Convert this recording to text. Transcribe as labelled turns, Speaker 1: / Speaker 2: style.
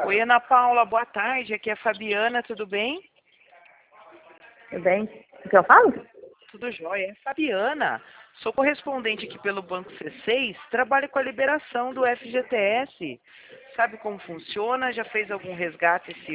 Speaker 1: Oi, Ana Paula, boa tarde. Aqui é a Fabiana, tudo bem?
Speaker 2: Tudo bem? O que eu falo?
Speaker 1: Tudo jóia. Fabiana, sou correspondente aqui pelo Banco C6, trabalho com a liberação do FGTS. Sabe como funciona? Já fez algum resgate esse